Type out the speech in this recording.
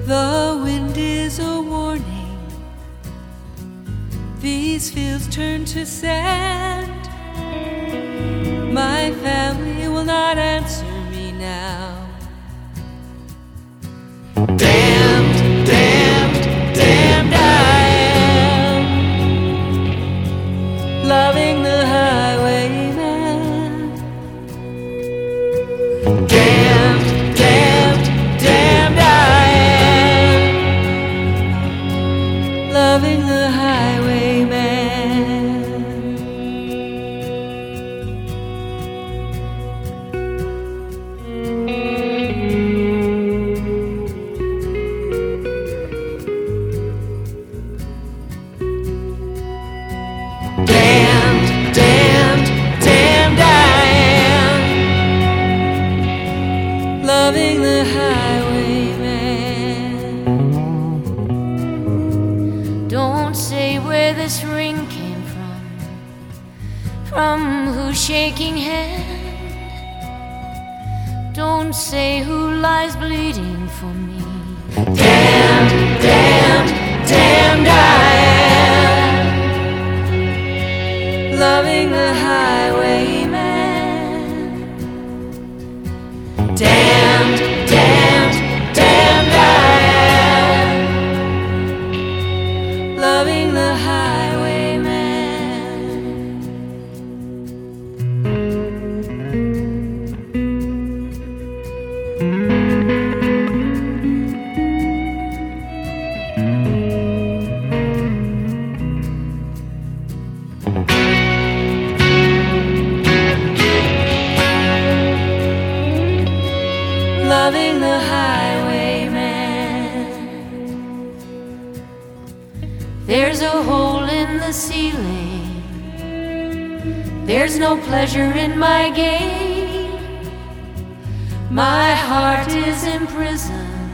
The wind is a warning. These fields turn to sand. My family will not answer me now. Damned, damned, damned I am, loving the highwayman. Damned, damned, damned I am, loving the highwayman. Damned, damned, damned I am, loving the highwayman. Don't say where this ring came from whose shaking hand. Don't say who lies bleeding for me. Damned, damned, damned I am, loving the highwayman. Damned, damned, damned I am, loving the highwayman. Loving the highwayman. There's a hole in the ceiling. There's no pleasure in my game. My heart is imprisoned